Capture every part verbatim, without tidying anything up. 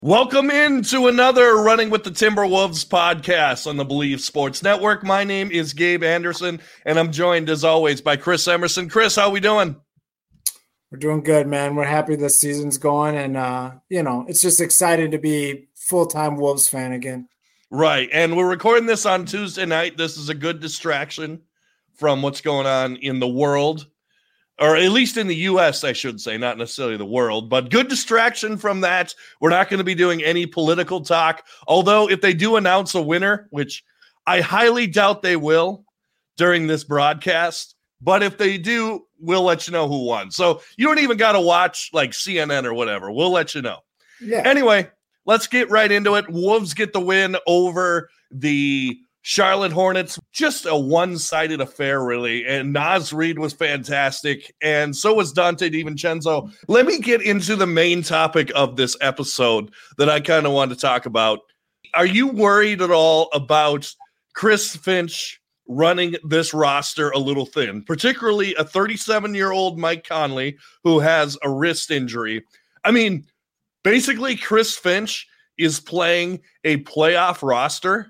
Welcome into another Running with the Timberwolves podcast on the Believe Sports Network. My name is Gabe Anderson, and I'm joined, as always, by Chris Emerson. Chris, how we doing? We're doing good, man. We're happy the season's going, and, uh, you know, it's just exciting to be full-time Wolves fan again. Right, and we're recording this on Tuesday night. This is a good distraction from what's going on in the world, or at least in the U S, I should say, not necessarily the world, but good distraction from that. We're not going to be doing any political talk, although if they do announce a winner, which I highly doubt they will during this broadcast, but if they do, we'll let you know who won. So you don't even got to watch like C N N or whatever. We'll let you know. Yeah. Anyway, let's get right into it. Wolves get the win over the Charlotte Hornets. Just a one-sided affair, really. And Naz Reid was fantastic, and so was Dante DiVincenzo. Let me get into the main topic of this episode that I kind of want to talk about. Are you worried at all about Chris Finch running this roster a little thin, particularly a thirty-seven-year-old Mike Conley who has a wrist injury? I mean, basically, Chris Finch is playing a playoff roster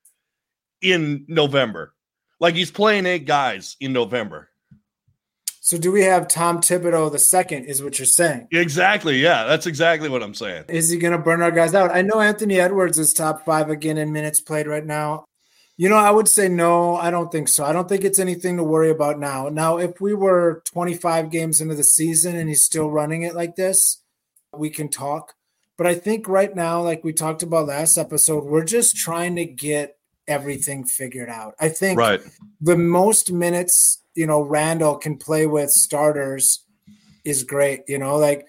in November. Like, he's playing eight guys in November. So do we have Tom Thibodeau the second, is what you're saying? Exactly, yeah. That's exactly what I'm saying. Is he going to burn our guys out? I know Anthony Edwards is top five again in minutes played right now. You know, I would say no, I don't think so. I don't think it's anything to worry about now. Now, if we were twenty-five games into the season and he's still running it like this, we can talk. But I think right now, like we talked about last episode, we're just trying to get everything figured out. I think right. The most minutes, you know, Randall can play with starters is great. You know, like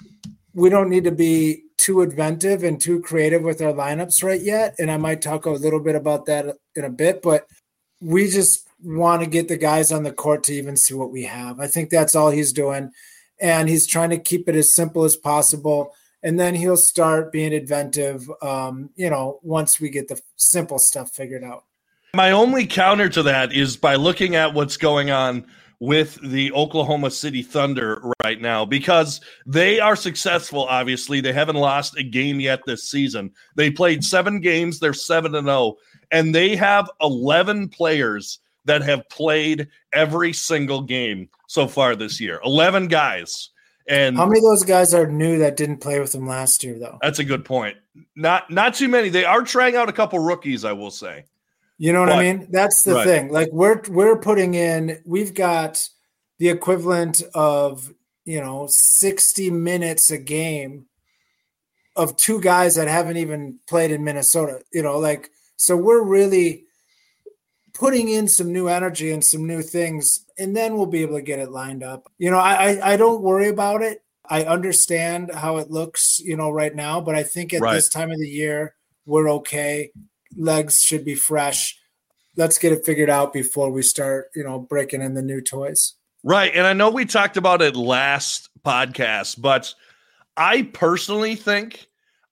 we don't need to be too inventive and too creative with our lineups right yet. And I might talk a little bit about that in a bit, but we just want to get the guys on the court to even see what we have. I think that's all he's doing. And he's trying to keep it as simple as possible. And then he'll start being inventive, um, you know, once we get the simple stuff figured out. My only counter to that is by looking at what's going on with the Oklahoma City Thunder right now, because they are successful, obviously. They haven't lost a game yet this season. They played seven games. They're seven and oh, and they have eleven players that have played every single game so far this year. eleven guys. And how many of those guys are new that didn't play with them last year, though? That's a good point. Not not too many. They are trying out a couple rookies, I will say. You know what but, I mean? That's the right. thing. Like we're we're putting in, we've got the equivalent of, you know, sixty minutes a game of two guys that haven't even played in Minnesota. You know, like, so we're really putting in some new energy and some new things, and then we'll be able to get it lined up. You know, I, I, I don't worry about it. I understand how it looks, you know, right now, but I think at right. this time of the year, we're okay. Legs should be fresh. Let's get it figured out before we start, you know, breaking in the new toys. Right. And I know we talked about it last podcast, but I personally think,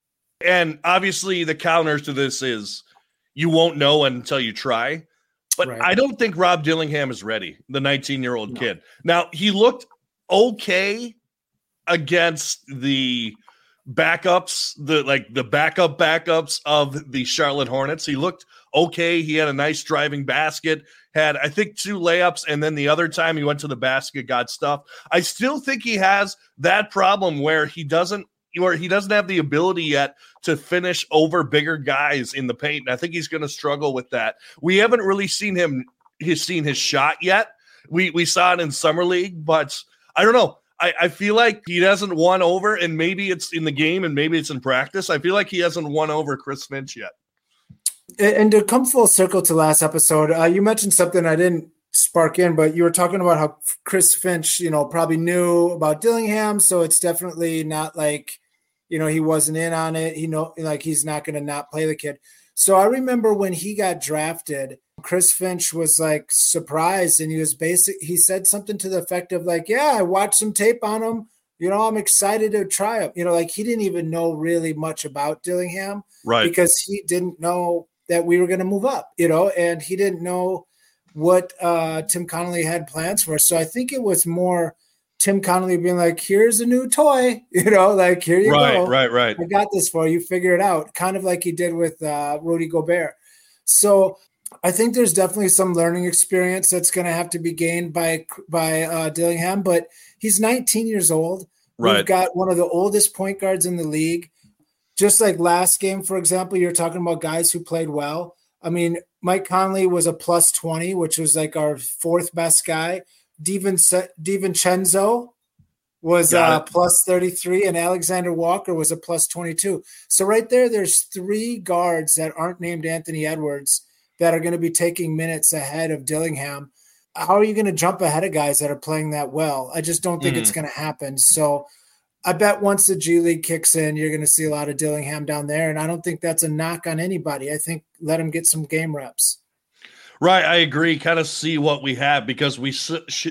and obviously the counter to this is you won't know until you try. But right. I don't think Rob Dillingham is ready, the nineteen-year-old no. kid. Now, he looked okay against the backups, the like the backup backups of the Charlotte Hornets. He looked okay. He had a nice driving basket, had, I think, two layups, and then the other time he went to the basket, got stuffed. I still think he has that problem where he doesn't where he doesn't have the ability yet to finish over bigger guys in the paint. And I think he's going to struggle with that. We haven't really seen him, he's seen his shot yet. We we saw it in Summer League, but I don't know. I, I feel like he hasn't won over, and maybe it's in the game and maybe it's in practice. I feel like he hasn't won over Chris Finch yet. And to come full circle to last episode, uh, you mentioned something I didn't spark in, but you were talking about how Chris Finch, you know, probably knew about Dillingham. So it's definitely not like, you know, he wasn't in on it. He know, like he's not going to not play the kid. So I remember when he got drafted, Chris Finch was like surprised, and he was basic. He said something to the effect of like, yeah, I watched some tape on him. You know, I'm excited to try him. You know, like he didn't even know really much about Dillingham, right? Because he didn't know that we were going to move up, you know, and he didn't know what uh, Tim Connolly had plans for us. So I think it was more Tim Connolly being like, here's a new toy, you know, like, here you right, go. Right, right, I got this for you. Figure it out. Kind of like he did with uh, Rudy Gobert. So I think there's definitely some learning experience that's going to have to be gained by by uh, Dillingham, but he's nineteen years old. Right. We've got one of the oldest point guards in the league. Just like last game, for example, you're talking about guys who played well. I mean, Mike Conley was a plus twenty, which was like our fourth best guy. DiVincenzo was uh, plus thirty-three, and Alexander Walker was a plus twenty-two. So right there, there's three guards that aren't named Anthony Edwards that are going to be taking minutes ahead of Dillingham. How are you going to jump ahead of guys that are playing that well? I just don't think mm. it's going to happen. So I bet once the G League kicks in, you're going to see a lot of Dillingham down there, and I don't think that's a knock on anybody. I think let him get some game reps. Right, I agree. Kind of see what we have because we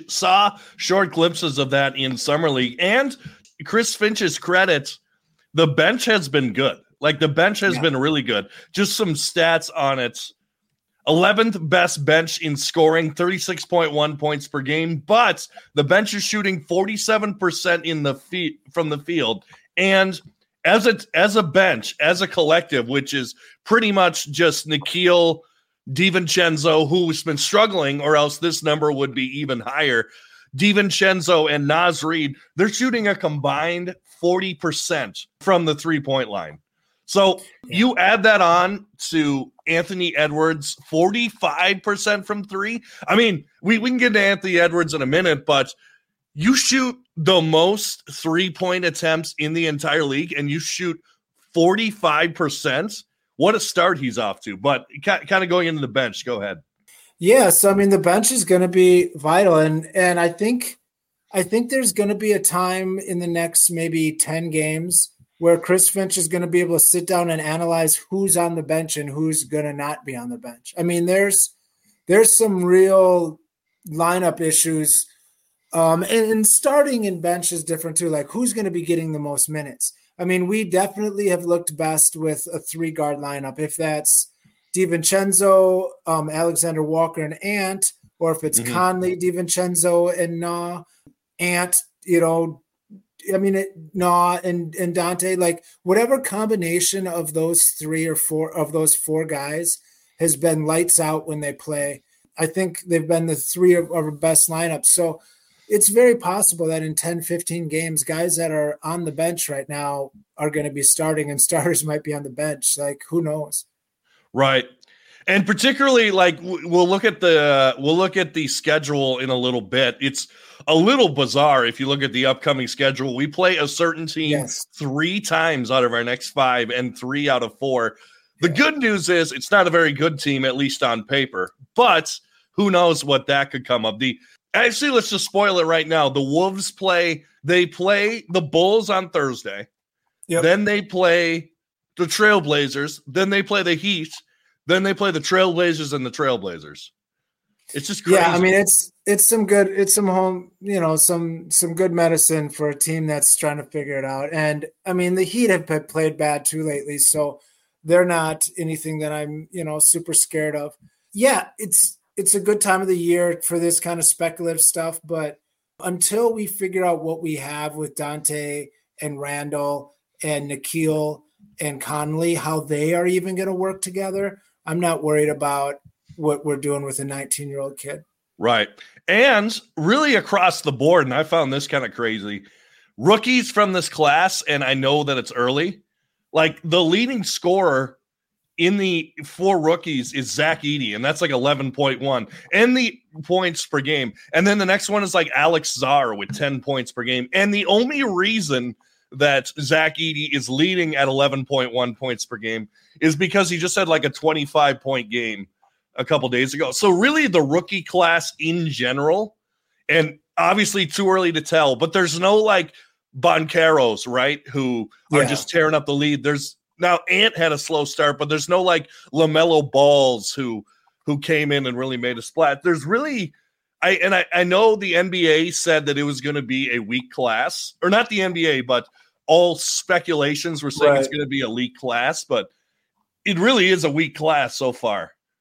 saw short glimpses of that in Summer League. And Chris Finch's credit, the bench has been good. Like the bench has yeah. been really good. Just some stats on it. eleventh best bench in scoring, thirty-six point one points per game, but the bench is shooting forty-seven percent in the feet from the field. And as a, as a bench, as a collective, which is pretty much just Nickeil, DiVincenzo, who's been struggling, or else this number would be even higher. DiVincenzo and Naz Reid, they're shooting a combined forty percent from the three-point line. So yeah. you add that on to Anthony Edwards, forty-five percent from three. I mean, we, we can get to Anthony Edwards in a minute, but you shoot the most three-point attempts in the entire league, and you shoot forty-five percent. What a start he's off to. But kind of going into the bench, go ahead. Yeah, so I mean, the bench is going to be vital, and and I think I think there's going to be a time in the next maybe ten games where Chris Finch is going to be able to sit down and analyze who's on the bench and who's going to not be on the bench. I mean, there's there's some real lineup issues, um, and, and starting in bench is different too. Like, who's going to be getting the most minutes? I mean, we definitely have looked best with a three-guard lineup. If that's DiVincenzo, um, Alexander Walker, and Ant, or if it's mm-hmm. Conley, DiVincenzo, and Nah, Ant, you know, I mean, it, Nah, and, and Dante, like whatever combination of those three or four of those four guys has been lights out when they play. I think they've been the three of our best lineups. So it's very possible that in ten, fifteen games, guys that are on the bench right now are going to be starting, and starters might be on the bench. Like, who knows? Right. And particularly, like, we'll look at the we'll look at the schedule in a little bit. It's a little bizarre if you look at the upcoming schedule. We play a certain team yes. three times out of our next five, and three out of four. The yeah. good news is it's not a very good team, at least on paper. But who knows what that could come of. The Actually, let's just spoil it right now. The Wolves play, they play the Bulls on Thursday. Yep. Then they play the Trailblazers. Then they play the Heat. Then they play the Trailblazers and the Trailblazers. It's just crazy. Yeah, I mean, it's it's some good, it's some home, you know, some some good medicine for a team that's trying to figure it out. And I mean, the Heat have played bad too lately, so they're not anything that I'm, you know, super scared of. Yeah, it's It's a good time of the year for this kind of speculative stuff, but until we figure out what we have with Dante and Randall and Nickeil and Conley, how they are even going to work together, I'm not worried about what we're doing with a nineteen-year-old kid. Right. And really across the board, and I found this kind of crazy, rookies from this class, and I know that it's early, like the leading scorer in the four rookies is Zach Edey, and that's like eleven point one, and the points per game. And then the next one is like Alex Czar with ten points per game. And the only reason that Zach Edey is leading at eleven point one points per game is because he just had like a twenty-five point game a couple days ago. So really the rookie class in general, and obviously too early to tell, but there's no like Bancheros, right, who are yeah. just tearing up the lead. There's Now, Ant had a slow start, but there's no like LaMelo Balls who who came in and really made a splash. There's really, I and I, I know the N B A said that it was going to be a weak class, or not the N B A, but all speculations were saying right. it's going to be a weak class, but it really is a weak class so far.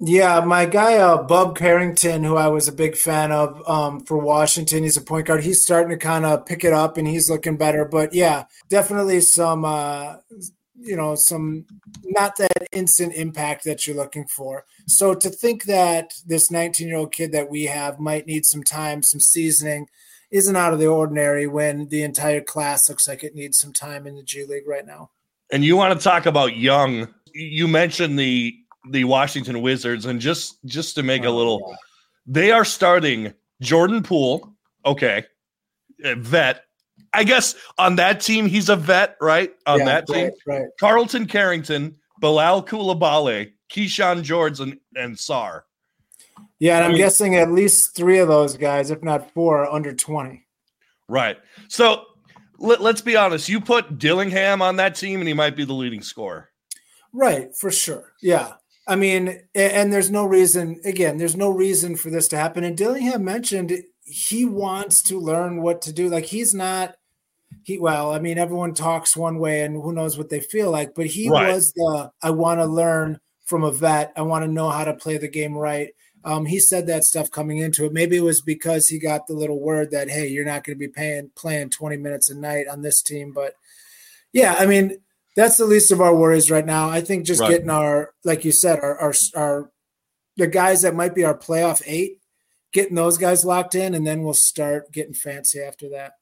Yeah, my guy, uh, Bub Carrington, who I was a big fan of um, for Washington, he's a point guard. He's starting to kind of pick it up and he's looking better. But yeah, definitely some, uh, you know, some not that instant impact that you're looking for. So to think that this nineteen year old kid that we have might need some time, some seasoning, isn't out of the ordinary when the entire class looks like it needs some time in the G League right now. And you want to talk about young? You mentioned the the Washington Wizards, and just just to make oh, a little, yeah. They are starting Jordan Poole, okay, a vet. I guess on that team he's a vet, right? On yeah, that team, right, right. Carlton Carrington, Bilal Coulibaly, Keyshawn George, and, and Sarr. Yeah, and I'm I mean, guessing at least three of those guys, if not four, are under twenty. Right. So let, let's be honest. You put Dillingham on that team, and he might be the leading scorer. Right, for sure. Yeah. I mean, and there's no reason, again, there's no reason for this to happen. And Dillingham mentioned he wants to learn what to do. Like he's not, he, well, I mean, everyone talks one way and who knows what they feel like, but he right. was the, I want to learn from a vet. I want to know how to play the game right. Um, he said that stuff coming into it. Maybe it was because he got the little word that, hey, you're not going to be paying, playing twenty minutes a night on this team. But yeah, I mean, that's the least of our worries right now. I think just right. getting our, like you said, our, our, our, the guys that might be our playoff eight, getting those guys locked in, and then we'll start getting fancy after that.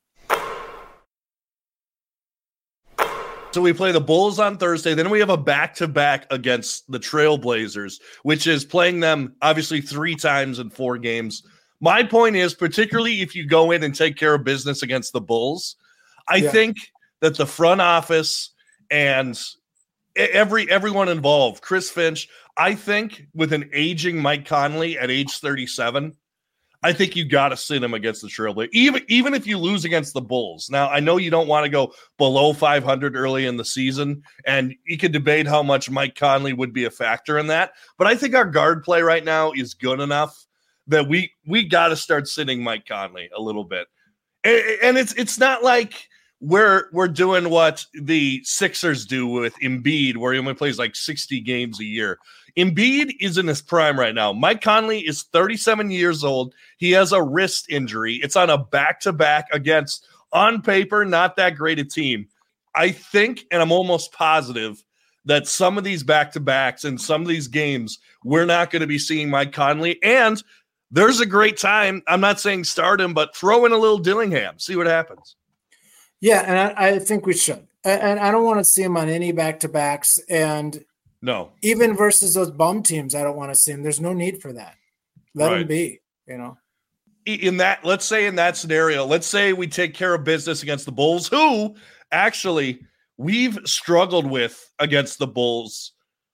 So we play the Bulls on Thursday. Then we have a back-to-back against the Trailblazers, which is playing them obviously three times in four games. My point is, particularly if you go in and take care of business against the Bulls, I yeah. think that the front office and every everyone involved, Chris Finch, I think with an aging Mike Conley at age thirty-seven, I think you got to sit him against the Trailblazers, even, even if you lose against the Bulls. Now, I know you don't want to go below five hundred early in the season, and you could debate how much Mike Conley would be a factor in that, but I think our guard play right now is good enough that we we got to start sitting Mike Conley a little bit. And, and it's it's not like We're we're doing what the Sixers do with Embiid, where he only plays like sixty games a year. Embiid is in his prime right now. Mike Conley is thirty-seven years old. He has a wrist injury. It's on a back-to-back against, on paper, not that great a team. I think, and I'm almost positive, that some of these back-to-backs and some of these games, we're not going to be seeing Mike Conley. And there's a great time. I'm not saying start him, but throw in a little Dillingham. See what happens. Yeah, and I, I think we should. And I don't want to see him on any back-to-backs. And no, even versus those bum teams, I don't want to see him. There's no need for that. Let right. him be, you know. In that, let's say in that scenario, let's say we take care of business against the Bulls, who actually we've struggled with against the Bulls.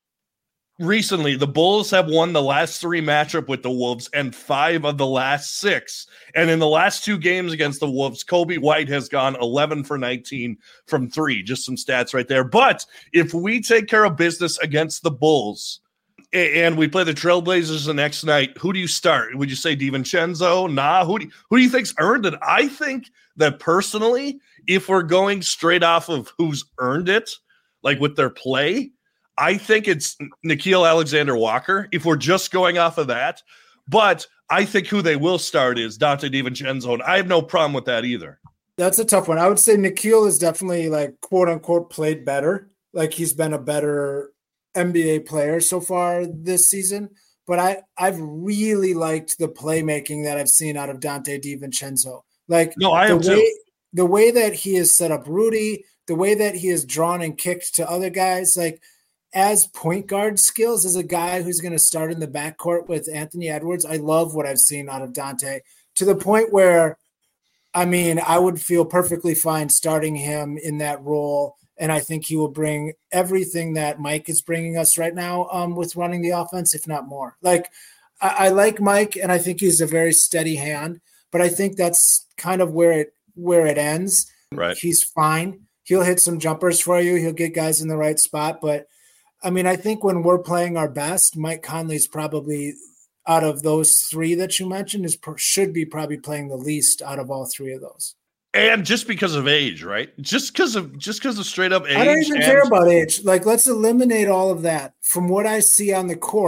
Recently, the Bulls have won the last three matchup with the Wolves and five of the last six. And in the last two games against the Wolves, Kobe White has gone eleven for nineteen from three. Just some stats right there. But if we take care of business against the Bulls and we play the Trailblazers the next night, who do you start? Would you say DiVincenzo? Nah. Who do you, who do you think's earned it? I think that personally, if we're going straight off of who's earned it, like with their play, I think it's Nickeil Alexander-Walker, if we're just going off of that. But I think who they will start is Dante DiVincenzo, and I have no problem with that either. That's a tough one. I would say Nickeil is definitely, like, quote-unquote, played better. Like, he's been a better N B A player so far this season. But I, I've really liked the playmaking that I've seen out of Dante DiVincenzo. Like, no, I am way, too. The way that he has set up Rudy, the way that he has drawn and kicked to other guys, like, as point guard skills, as a guy who's going to start in the backcourt with Anthony Edwards, I love what I've seen out of Dante, to the point where, I mean, I would feel perfectly fine starting him in that role, and I think he will bring everything that Mike is bringing us right now um, with running the offense, if not more. Like, I, I like Mike, and I think he's a very steady hand, but I think that's kind of where it where it ends. Right. He's fine. He'll hit some jumpers for you. He'll get guys in the right spot, but I mean, I think when we're playing our best, Mike Conley's probably, out of those three that you mentioned, is should be probably playing the least out of all three of those. And just because of age, right? Just because of just because of straight up age. I don't even and- care about age. Like, let's eliminate all of that. From what I see on the court,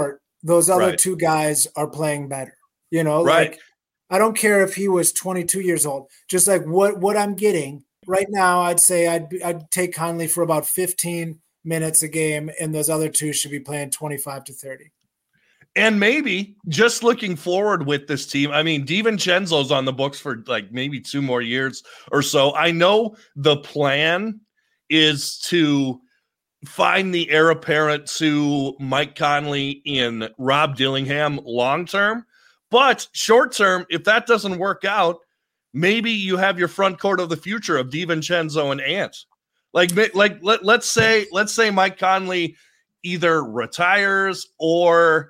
those other Right. two guys are playing better. You know, Right. like I don't care if he was twenty-two years old. Just like what what I'm getting right now, I'd say I'd be, I'd take Conley for about fifteen minutes a game, and those other two should be playing twenty-five to thirty. And maybe just looking forward with this team, I mean, DiVincenzo's on the books for like maybe two more years or so. I know the plan is to find the heir apparent to Mike Conley in Rob Dillingham long term, but short term, if that doesn't work out, maybe you have your front court of the future of DiVincenzo and Ant. Like, like let, let's say let's say Mike Conley either retires or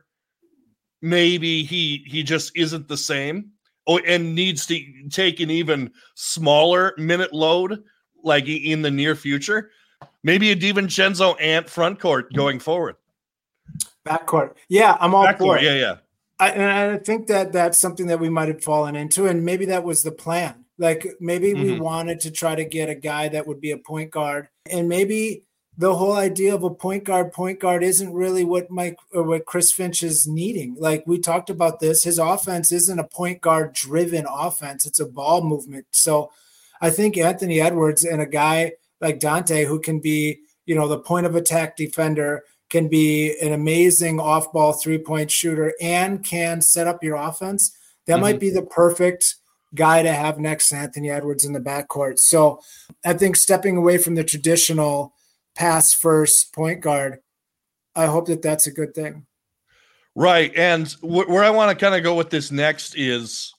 maybe he he just isn't the same oh, and needs to take an even smaller minute load like in the near future. Maybe a DiVincenzo Ant front court going forward. Backcourt. Yeah, I'm all Backcourt, for it. Yeah, yeah. I, and I think that that's something that we might have fallen into, and maybe that was the plan. Like maybe mm-hmm. we wanted to try to get a guy that would be a point guard, and maybe the whole idea of a point guard, point guard isn't really what Mike or what Chris Finch is needing. Like we talked about this, his offense isn't a point guard driven offense. It's a ball movement. So I think Anthony Edwards and a guy like Dante, who can be, you know, the point of attack defender, can be an amazing off ball three point shooter and can set up your offense. That mm-hmm. might be the perfect guy to have next to Anthony Edwards in the backcourt. So I think stepping away from the traditional pass first point guard, I hope that that's a good thing. Right. And wh- where I want to kind of go with this next is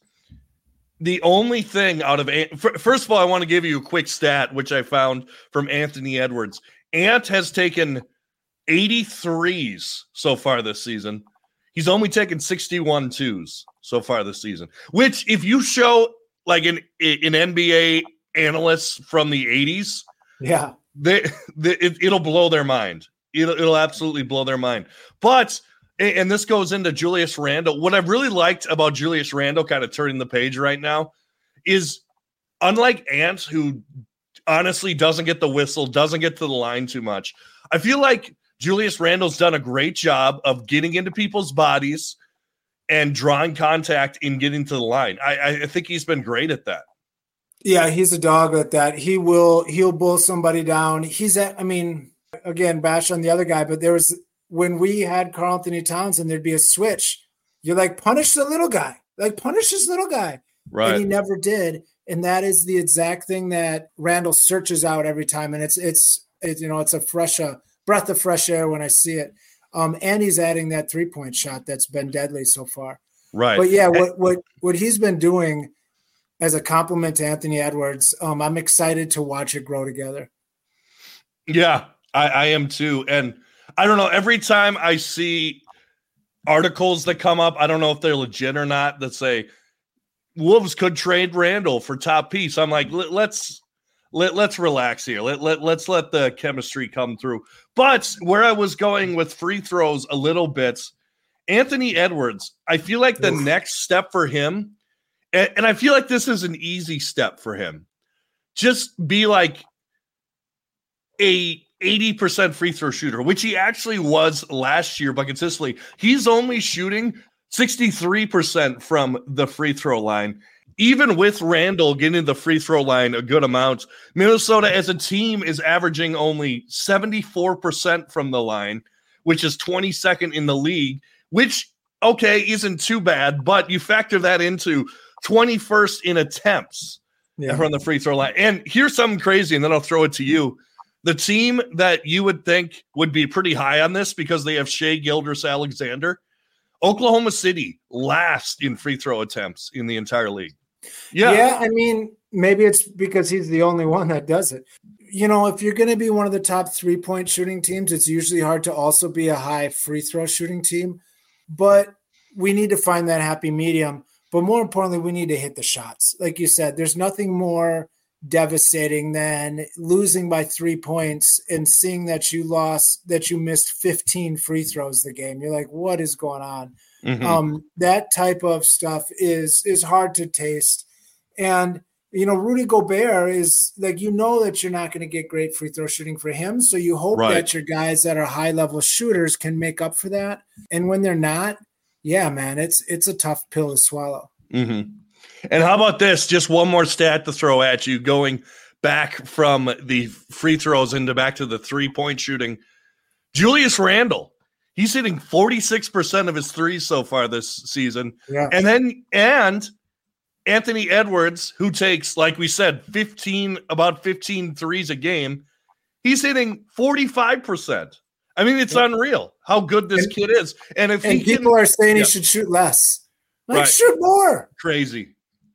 the only thing out of – first of all, I want to give you a quick stat, which I found from Anthony Edwards. Ant has taken eighty-threes so far this season. He's only taken sixty-one twos so far this season, which if you show like an, an N B A analyst from the eighties – yeah. They, they it, it'll blow their mind. It'll, it'll absolutely blow their mind. But, and this goes into Julius Randle. What I've really liked about Julius Randle kind of turning the page right now is unlike Ant, who honestly doesn't get the whistle, doesn't get to the line too much. I feel like Julius Randle's done a great job of getting into people's bodies and drawing contact and getting to the line. I, I think he's been great at that. Yeah, he's a dog at that. He will, he'll bull somebody down. He's at, I mean, again, bash on the other guy, but there was, when we had Karl Anthony Towns and there'd be a switch, you're like, punish the little guy, like punish this little guy. Right. And he never did. And that is the exact thing that Randle searches out every time. And it's, it's, it's you know, it's a fresh, uh, breath of fresh air when I see it. Um, and he's adding that three point shot that's been deadly so far. Right. But yeah, what, what, what he's been doing as a compliment to Anthony Edwards, um, I'm excited to watch it grow together. Yeah, I, I am too. And I don't know, every time I see articles that come up, I don't know if they're legit or not, that say Wolves could trade Randle for top piece. I'm like, let, let's let, let's relax here. Let, let, let's let the chemistry come through. But where I was going with free throws a little bit, Anthony Edwards, I feel like the Oof. next step for him, and, and I feel like this is an easy step for him, just be like a eighty percent free throw shooter, which he actually was last year, but consistently. He's only shooting sixty-three percent from the free throw line. Even with Randle getting the free throw line a good amount, Minnesota as a team is averaging only seventy-four percent from the line, which is twenty-second in the league, which, okay, isn't too bad, but you factor that into twenty-first in attempts yeah. from the free throw line. And here's something crazy, and then I'll throw it to you. The team that you would think would be pretty high on this because they have Shai Gilgeous-Alexander, Oklahoma City, last in free throw attempts in the entire league. Yeah. Yeah, I mean, maybe it's because he's the only one that does it. You know, if you're going to be one of the top three-point shooting teams, it's usually hard to also be a high free throw shooting team. But we need to find that happy medium. But more importantly, we need to hit the shots. Like you said, there's nothing more devastating than losing by three points and seeing that you lost, that you missed fifteen free throws the game. You're like, what is going on? Mm-hmm. Um, that type of stuff is, is hard to taste. And you know, Rudy Gobert is like, you know, that you're not going to get great free throw shooting for him. So you hope right. that your guys that are high level shooters can make up for that. And when they're not, yeah, man, it's, it's a tough pill to swallow. Mm-hmm. And how about this? Just one more stat to throw at you, going back from the free throws into back to the three point shooting. Julius Randle, he's hitting forty-six percent of his threes so far this season. Yeah. And then, and Anthony Edwards, who takes, like we said, fifteen, about fifteen threes a game, he's hitting forty-five percent. I mean, it's yeah. unreal how good this and, kid is. And if and he people can, are saying yeah. he should shoot less. Like, right. shoot more. Crazy.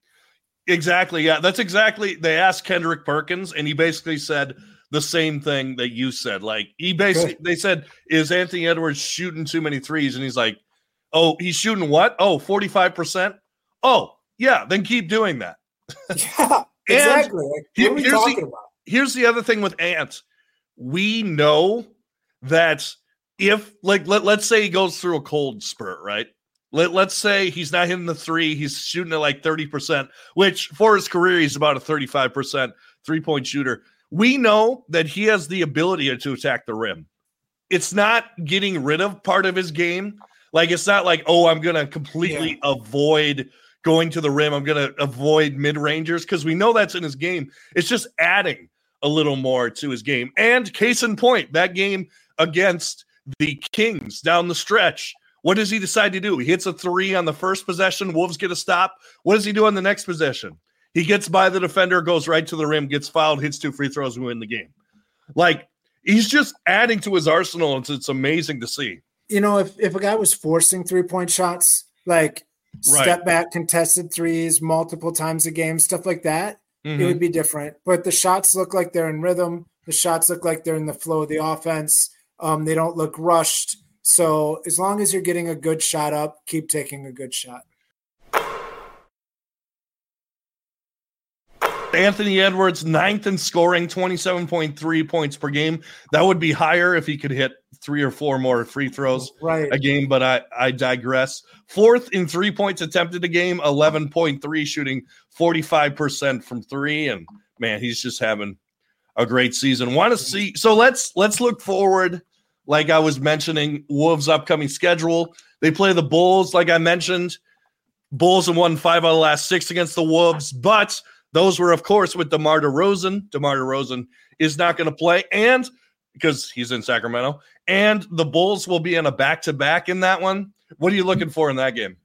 Exactly. Yeah, that's exactly. They asked Kendrick Perkins, and he basically said the same thing that you said. Like, he basically, Good. they said, is Anthony Edwards shooting too many threes? And he's like, oh, he's shooting what? Oh, forty-five percent. Oh, yeah, then keep doing that. Yeah, exactly. Like, what are we talking the, about? Here's the other thing with Ant. We know that if, like, let, let's say he goes through a cold spurt, right? Let, let's say he's not hitting the three. He's shooting at like thirty percent, which for his career, he's about a thirty-five percent three-point shooter. We know that he has the ability to attack the rim. It's not getting rid of part of his game. Like, it's not like, oh, I'm going to completely yeah. avoid going to the rim. I'm going to avoid mid-rangers, because we know that's in his game. It's just adding a little more to his game. And case in point, that game against the Kings down the stretch, what does he decide to do? He hits a three on the first possession. Wolves get a stop. What does he do on the next possession? He gets by the defender, goes right to the rim, gets fouled, hits two free throws, and win the game. Like, he's just adding to his arsenal. It's, it's amazing to see. You know, if, if a guy was forcing three-point shots, like right. step back, contested threes multiple times a game, stuff like that, mm-hmm. it would be different. But the shots look like they're in rhythm. The shots look like they're in the flow of the offense. Um, they don't look rushed. So as long as you're getting a good shot up, keep taking a good shot. Anthony Edwards, ninth in scoring, twenty-seven point three points per game. That would be higher if he could hit three or four more free throws right. a game, but I, I digress. Fourth in three points attempted a game, eleven point three, shooting forty-five percent from three. And, man, he's just having a great season. Want to see – so let's let's look forward. Like I was mentioning, Wolves' upcoming schedule. They play the Bulls, like I mentioned. Bulls have won five out of the last six against the Wolves, but those were, of course, with DeMar DeRozan. DeMar DeRozan is not going to play, and because he's in Sacramento, and the Bulls will be in a back-to-back in that one. What are you looking for in that game?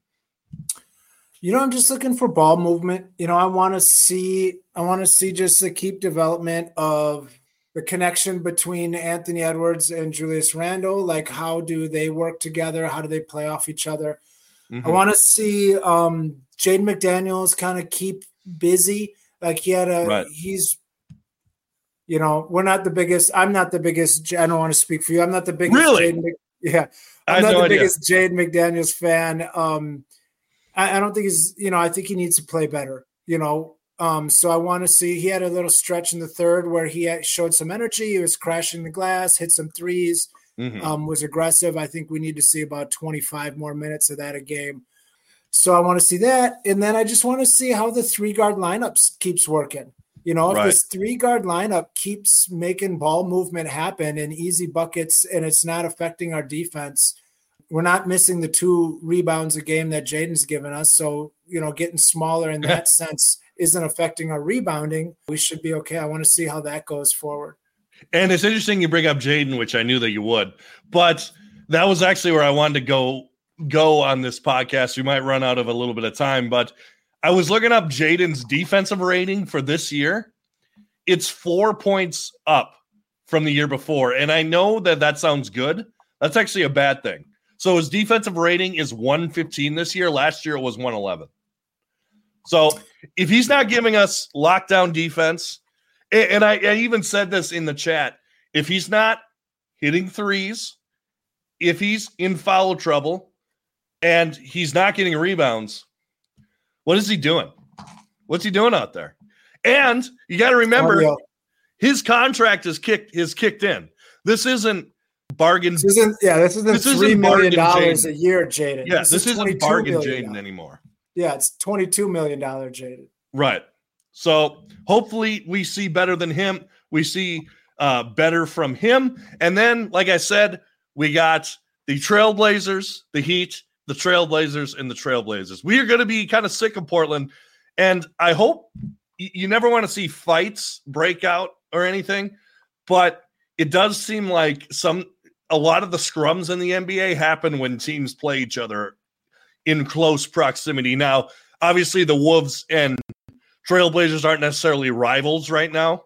You know, I'm just looking for ball movement. You know, I want to see, I want to see just the keep development of the connection between Anthony Edwards and Julius Randle. Like, how do they work together? How do they play off each other? Mm-hmm. I want to see um, Jaden McDaniels kind of keep busy. Like, he had a, right. he's, you know, we're not the biggest, I'm not the biggest, I don't want to speak for you. I'm not the biggest. Really? Jaden, yeah. I'm not no the idea. biggest Jaden McDaniels fan. Um, I, I don't think he's, you know, I think he needs to play better, you know. Um, so I want to see, he had a little stretch in the third where he had, showed some energy. He was crashing the glass, hit some threes, mm-hmm. um, was aggressive. I think we need to see about twenty-five more minutes of that a game. So I want to see that. And then I just want to see how the three guard lineups keeps working. You know, if right. this three guard lineup keeps making ball movement happen and easy buckets, and it's not affecting our defense, we're not missing the two rebounds a game that Jaden's given us. So, you know, getting smaller in that sense isn't affecting our rebounding. We should be okay. I want to see how that goes forward. And it's interesting you bring up Jaden, which I knew that you would, but that was actually where I wanted to go go on this podcast. We might run out of a little bit of time, but I was looking up Jaden's defensive rating for this year. It's four points up from the year before. And I know that that sounds good. That's actually a bad thing. So his defensive rating is one fifteen this year. Last year it was one eleven. So if he's not giving us lockdown defense, and I, I even said this in the chat, if he's not hitting threes, if he's in foul trouble, and he's not getting rebounds, what is he doing? What's he doing out there? And you got to remember, oh, yeah. his contract is kicked is kicked in. This isn't bargain. This isn't yeah. This isn't this three isn't million dollars a year, Jaden. Yeah, this, this is isn't bargain Jaden anymore. Yeah, it's twenty-two million dollars Jaden. Right. So hopefully we see better than him. We see uh, better from him. And then, like I said, we got the Trailblazers, the Heat, the Trailblazers, and the Trailblazers. We are going to be kind of sick of Portland. And I hope y- you never want to see fights break out or anything. But it does seem like some a lot of the scrums in the N B A happen when teams play each other in close proximity. Now, obviously, the Wolves and Trailblazers aren't necessarily rivals right now.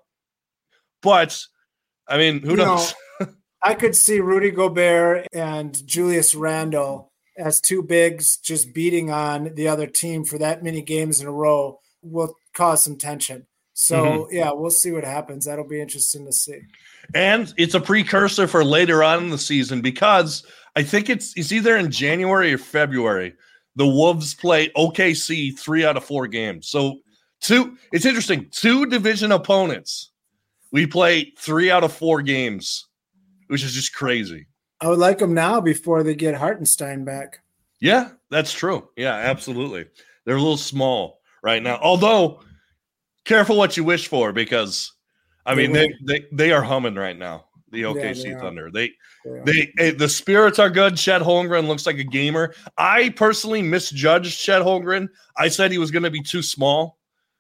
But, I mean, who you knows? Know, I could see Rudy Gobert and Julius Randle as two bigs just beating on the other team for that many games in a row will cause some tension. So, mm-hmm. yeah, we'll see what happens. That'll be interesting to see. And it's a precursor for later on in the season because I think it's it's either in January or February. The Wolves play O K C three out of four games. So two, it's interesting. Two division opponents. We play three out of four games, which is just crazy. I would like them now before they get Hartenstein back. Yeah, that's true. Yeah, absolutely. They're a little small right now. Although, careful what you wish for because, I mean, they they, they are humming right now, the O K C yeah, they Thunder. They they, they the spirits are good. Chet Holmgren looks like a gamer. I personally misjudged Chet Holmgren. I said he was going to be too small,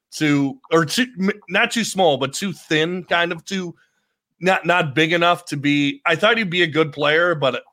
to or too not too small, but too thin, kind of too not not big enough to be. I thought he'd be a good player, but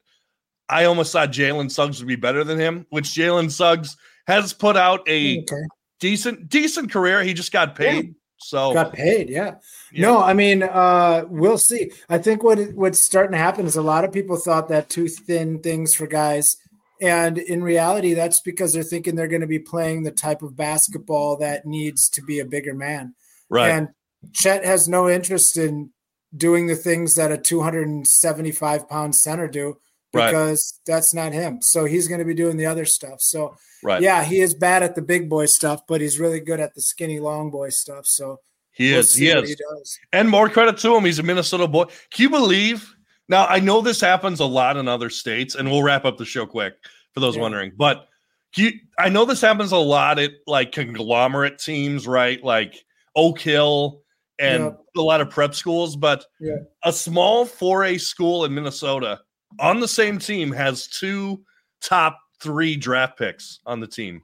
I almost thought Jalen Suggs would be better than him. Which Jalen Suggs has put out a okay. decent decent career. He just got paid. Yeah. So got paid, yeah. yeah. No, I mean, uh, we'll see. I think what what's starting to happen is a lot of people thought that too thin things for guys, and in reality, that's because they're thinking they're going to be playing the type of basketball that needs to be a bigger man. Right. And Chet has no interest in doing the things that a two hundred seventy-five pound center do because right. that's not him. So he's going to be doing the other stuff. So. Right. Yeah, he is bad at the big boy stuff, but he's really good at the skinny long boy stuff. So he we'll is. He is. He does. And more credit to him. He's a Minnesota boy. Can you believe? Now, I know this happens a lot in other states, and we'll wrap up the show quick for those yeah. wondering. But you, I know this happens a lot at like conglomerate teams, right? Like Oak Hill and yeah. a lot of prep schools. But yeah. a small four A school in Minnesota on the same team has two top three draft picks on the team.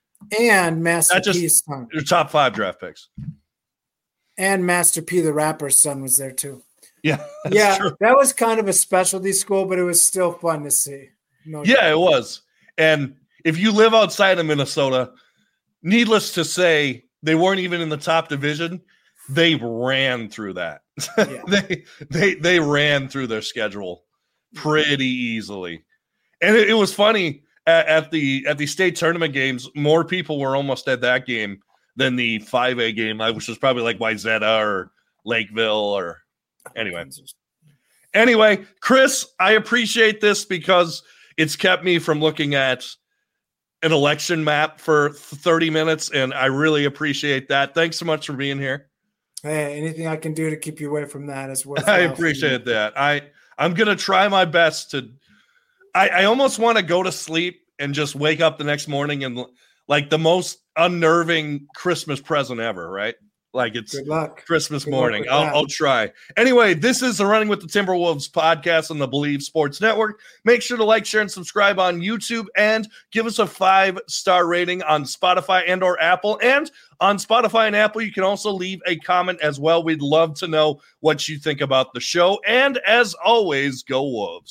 And Master P's son. Your top five draft picks. And Master P, the rapper's son, was there too. Yeah. Yeah, true. That was kind of a specialty school, but it was still fun to see. No yeah, doubt. It was. And if you live outside of Minnesota, needless to say, they weren't even in the top division. They ran through that. Yeah. they they they ran through their schedule pretty easily. And it, it was funny. At the at the state tournament games, more people were almost at that game than the five A game, which was probably like Wayzata or Lakeville or anyway. Anyway, Chris, I appreciate this because it's kept me from looking at an election map for thirty minutes, and I really appreciate that. Thanks so much for being here. Hey, anything I can do to keep you away from that is worth. I appreciate that. I I'm gonna try my best to. I, I almost want to go to sleep and just wake up the next morning and like the most unnerving Christmas present ever, right? Like it's Good luck. Christmas Good morning. luck I'll, I'll try. Anyway, this is the Running with the Timberwolves podcast on the Believe Sports Network. Make sure to like, share, and subscribe on YouTube and give us a five-star rating on Spotify and or Apple. And on Spotify and Apple, you can also leave a comment as well. We'd love to know what you think about the show. And as always, go Wolves.